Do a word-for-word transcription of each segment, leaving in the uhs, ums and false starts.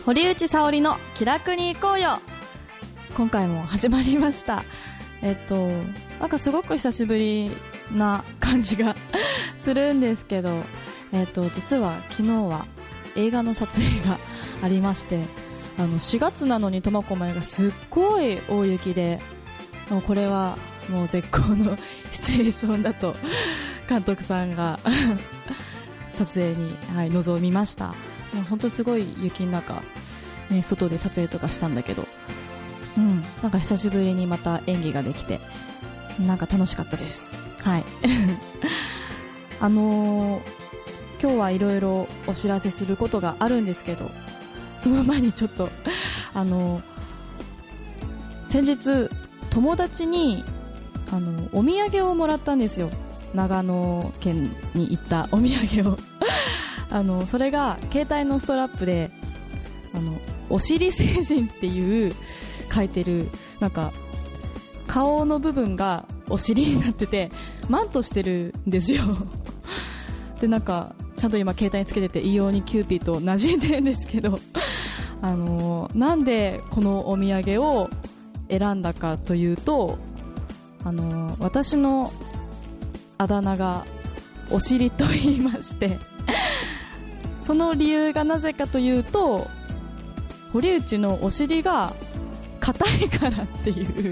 堀内沙織の気楽に行こうよ。今回も始まりました。えっとなんかすごく久しぶりな感じがするんですけど、えっと実は昨日は映画の撮影がありまして、あのしがつなのに苫小牧がすっごい大雪で、もうこれはもう絶好のシチュエーションだと監督さんが撮影に、はい、臨みました。本当すごい雪の中、ね、外で撮影とかしたんだけど、うん、なんか久しぶりにまた演技ができてなんか楽しかったです。はいあのー、今日はいろいろお知らせすることがあるんですけど、その前にちょっとあのー、先日友達にあのお土産をもらったんですよ。長野県に行ったお土産をあのそれが携帯のストラップで、あのお尻星人っていう書いてる、なんか顔の部分がお尻になっててマントしてるんですよでなんかちゃんと今携帯につけてて異様にキューピーと馴染んでるんですけど、あのなんでこのお土産を選んだかというと、あの私のあだ名がお尻と言いましてその理由がなぜかというと、堀内のお尻が硬いからっていう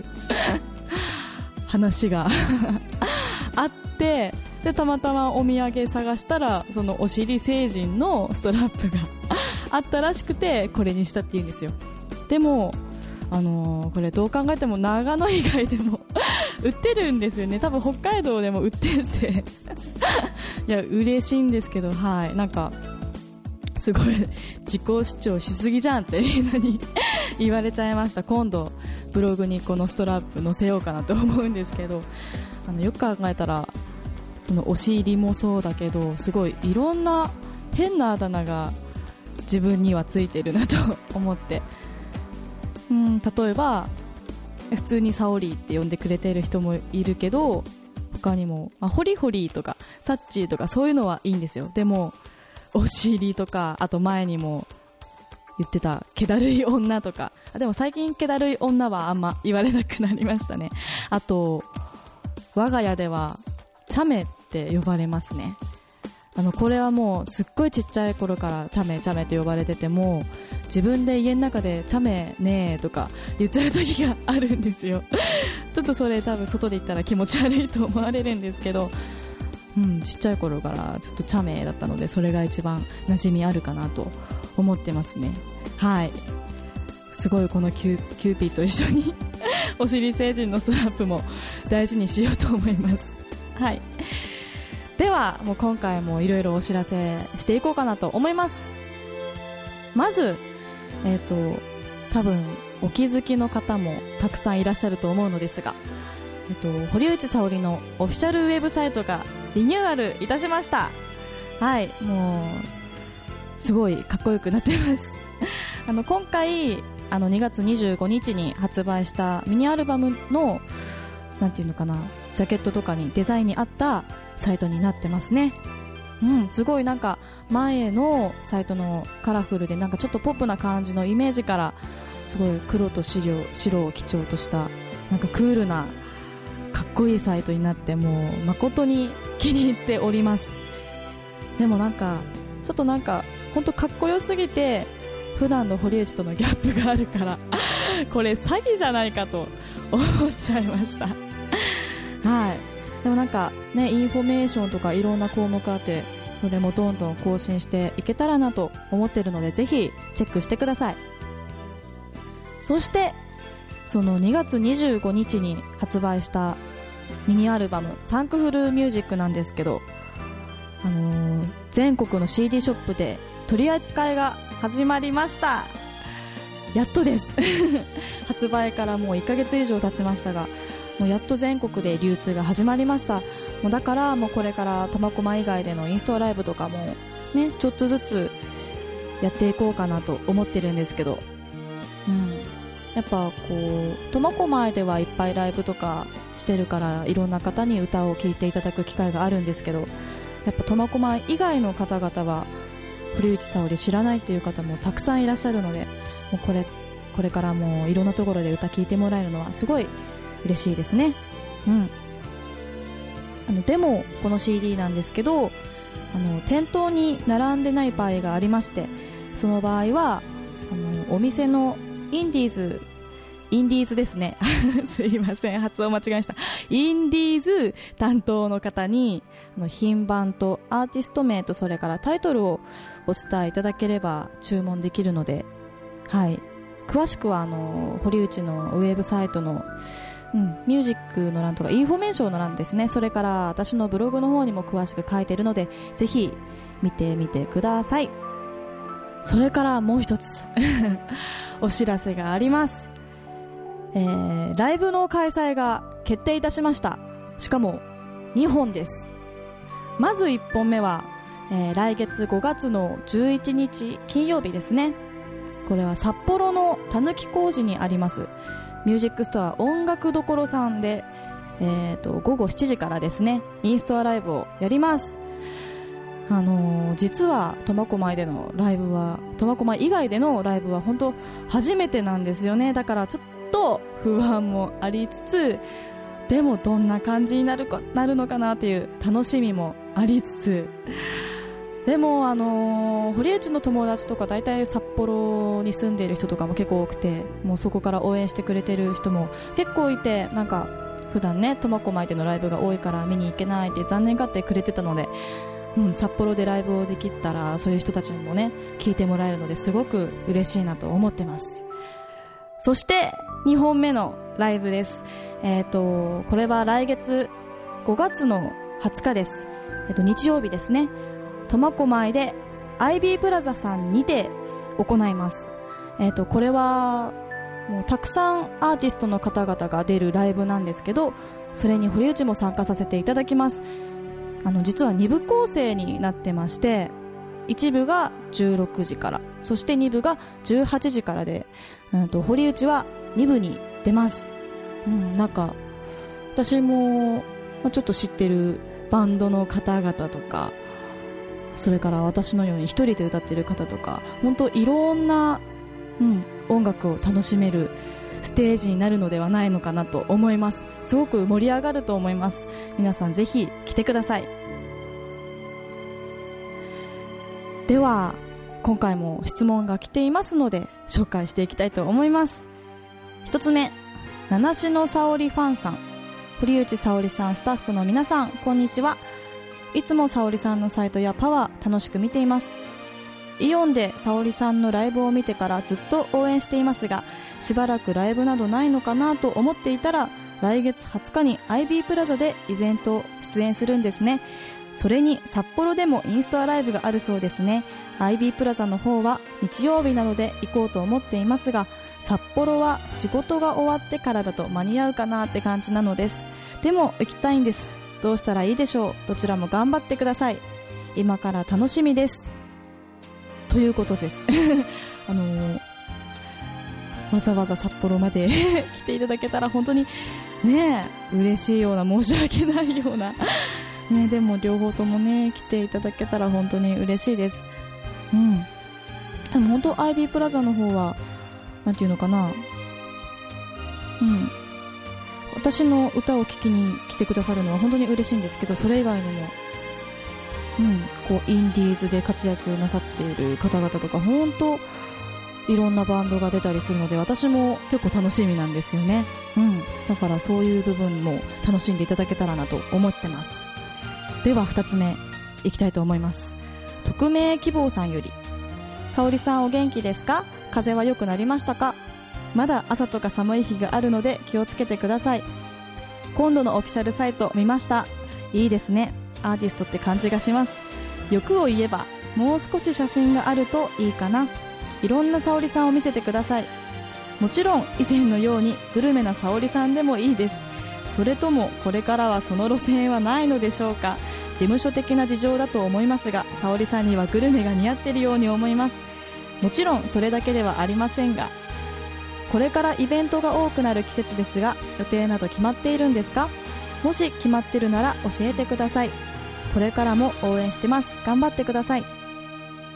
話があって、でたまたまお土産探したらそのお尻星人のストラップがあったらしくてこれにしたっていうんですよ。でもあのー、これどう考えても長野以外でも売ってるんですよね。多分北海道でも売ってていや嬉しいんですけど、はい、なんかすごい自己主張しすぎじゃんってみんなに言われちゃいました。今度ブログにこのストラップ載せようかなと思うんですけど、あのよく考えたらそのお尻もそうだけど、すごいいろんな変なあだ名が自分にはついてるなと思って、うん、例えば普通にサオリーって呼んでくれている人もいるけど、他にも、まあ、ホリホリとかサッチーとかそういうのはいいんですよ。でもお尻とか、あと前にも言ってた気だるい女とか、でも最近気だるい女はあんま言われなくなりましたね。あと我が家ではチャメって呼ばれますね。あのこれはもうすっごいちっちゃい頃からチャメチャメと呼ばれてて、も自分で家の中でチャメねーとか言っちゃう時があるんですよちょっとそれ多分外で言ったら気持ち悪いと思われるんですけど、うん、ちっちゃい頃からずっとチャメだったので、それが一番馴染みあるかなと思ってますね。はい、すごいこのキュー、キューピーと一緒にお尻星人のストラップも大事にしようと思います。はい、ではもう今回もいろいろお知らせしていこうかなと思います。まず、えーと、多分お気づきの方もたくさんいらっしゃると思うのですが、えーと、堀内沙織のオフィシャルウェブサイトがリニューアルいたしました。はい、もうすごいかっこよくなってますあの今回あのにがつにじゅうごにちに発売したミニアルバムのなんていうのかな、ジャケットとかにデザインに合ったサイトになってますね。うん、すごいなんか前のサイトのカラフルでなんかちょっとポップな感じのイメージから、すごい黒と白、白を基調としたなんかクールなかっこいいサイトになって、もう誠に気に入っております。でもなんかちょっとなんか本当かっこよすぎて普段の堀内とのギャップがあるからこれ詐欺じゃないかと思っちゃいましたはい、でもなんかね、インフォメーションとかいろんな項目あって、それもどんどん更新していけたらなと思ってるので、ぜひチェックしてください。そしてそのにがつにじゅうごにちに発売したミニアルバムサンクフルミュージックなんですけど、あのー、全国の シーディー ショップで取り扱いが始まりました。やっとです発売からもういっかげつ以上経ちましたが、もうやっと全国で流通が始まりました。もうだからもうこれから苫小牧以外でのインストライブとかもね、ちょっとずつやっていこうかなと思ってるんですけど、うん、やっぱこう苫小牧ではいっぱいライブとかしてるから、いろんな方に歌を聴いていただく機会があるんですけど、やっぱ苫小牧以外の方々は堀内沙織知らないという方もたくさんいらっしゃるので、もうこれこれからもいろんなところで歌聴いてもらえるのはすごい嬉しいですね。うん、あのでもこの シーディー なんですけど、あの店頭に並んでない場合がありまして、その場合はあのお店のインディーズインディーズですねすいません、発音間違えました。インディーズ担当の方にあの品番とアーティスト名とそれからタイトルをお伝えいただければ注文できるので、はい、詳しくはあの堀内のウェブサイトの、うん、ミュージックの欄とかインフォメーションの欄ですね、それから私のブログの方にも詳しく書いているので、ぜひ見てみてください。それからもう一つお知らせがあります。えー、ライブの開催が決定いたしました。しかもにほんです。まずいっぽんめは、えー、来月ごがつのじゅういちにち金曜日ですね。これは札幌のたぬき工事にありますミュージックストア音楽どころさんで、えー、とごごしちじからですね、インストアライブをやります。あのー、実は苫小牧でのライブは苫小牧以外でのライブは本当初めてなんですよね。だからちょっと不安もありつつ、でもどんな感じになるか、なるのかなっていう楽しみもありつつ、でもあのー、堀内の友達とか大体札幌に住んでいる人とかも結構多くて、もうそこから応援してくれてる人も結構いて、なんか普段ね苫小牧でのライブが多いから見に行けないって残念がってくれてたので、うん、札幌でライブをできたらそういう人たちにもね聞いてもらえるのですごく嬉しいなと思ってます。そしてにほんめのライブです。えーと、これは来月ごがつのはつかです。えーと、日曜日ですね。苫小牧で アイビー プラザさんにて行います。えーと、これはもうたくさんアーティストの方々が出るライブなんですけど、それに堀内も参加させていただきます。あの実はにぶ構成になってまして、一部がじゅうろくじから、そしてにぶがじゅうはちじからで、うんと堀内はにぶに出ます。うん、なんか私も、まあ、ちょっと知ってるバンドの方々とか、それから私のように一人で歌ってる方とか、本当いろんな、うん、音楽を楽しめるステージになるのではないのかなと思います。すごく盛り上がると思います。皆さんぜひ来てください。では今回も質問が来ていますので紹介していきたいと思います。一つ目、七種の沙織ファンさん。堀内沙織さん、スタッフの皆さん、こんにちは。いつも沙織さんのサイトやパワー楽しく見ています。イオンで沙織さんのライブを見てからずっと応援していますが、しばらくライブなどないのかなと思っていたら、来月はつかに アイビー プラザでイベント出演するんですね。それに札幌でもインストアライブがあるそうですね。 アイビー プラザの方は日曜日なので行こうと思っていますが、札幌は仕事が終わってからだと間に合うかなって感じなのです。でも行きたいんです。どうしたらいいでしょう。どちらも頑張ってください。今から楽しみです、ということですあのー、わざわざ札幌まで来ていただけたら本当にねえ嬉しいような、申し訳ないようなね、でも両方ともね来ていただけたら本当に嬉しいです。うん。でも本当 アイビー プラザの方はなんていうのかな、うん、私の歌を聴きに来てくださるのは本当に嬉しいんですけど、それ以外にも、うん、こうインディーズで活躍なさっている方々とか本当いろんなバンドが出たりするので、私も結構楽しみなんですよね。うん、だからそういう部分も楽しんでいただけたらなと思ってます。ではふたつめいきたいと思います。匿名希望さんより、沙織さんお元気ですか？風邪は良くなりましたか？まだ朝とか寒い日があるので気をつけてください。今度のオフィシャルサイト見ました。いいですね。アーティストって感じがします。欲を言えばもう少し写真があるといいかな。いろんな沙織さんを見せてください。もちろん以前のようにグルメな沙織さんでもいいです。それともこれからはその路線はないのでしょうか。事務所的な事情だと思いますが、沙織さんにはグルメが似合っているように思います。もちろんそれだけではありませんが、これからイベントが多くなる季節ですが、予定など決まっているんですか？もし決まってるなら教えてください。これからも応援してます。頑張ってください。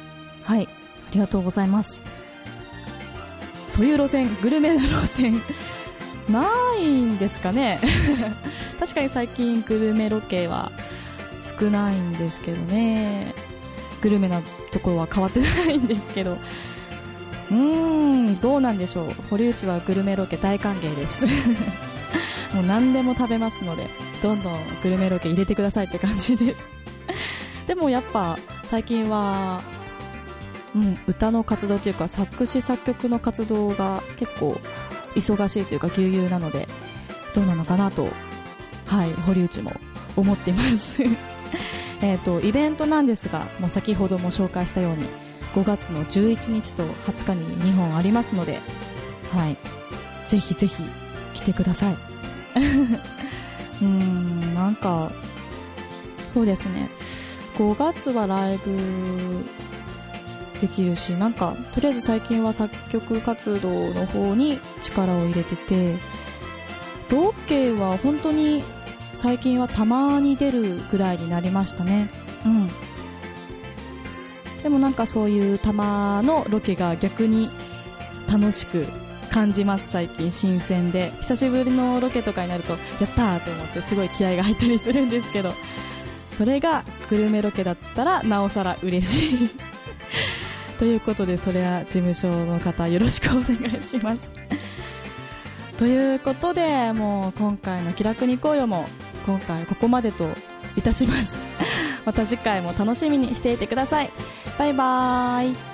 はい、ありがとうございます。そういう路線、グルメな路線ないんですかね確かに最近グルメロケは少ないんですけどね。グルメなところは変わってないんですけど、うーん、どうなんでしょう。堀内はグルメロケ大歓迎ですもう何でも食べますので、どんどんグルメロケ入れてくださいって感じですでもやっぱ最近は、うん、歌の活動というか作詞作曲の活動が結構忙しいというかぎゅうぎゅうなので、どうなのかなと、はい、堀内も思っていますえとイベントなんですが、もう先ほども紹介したようにごがつのじゅういちにちとはつかににほんありますので、はい、ぜひぜひ来てくださいうーん、なんかそうですね、ごがつはライブできるし、なんかとりあえず最近は作曲活動の方に力を入れてて、ロケは本当に最近はたまに出るぐらいになりましたね。うん。でもなんかそういうたまのロケが逆に楽しく感じます。最近新鮮で久しぶりのロケとかになるとやったーと思ってすごい気合が入ったりするんですけど、それがグルメロケだったらなおさら嬉しいということで、それは事務所の方よろしくお願いしますということで、もう今回の気楽に行こうよも今回ここまでといたしますまた次回も楽しみにしていてください。バイバーイ。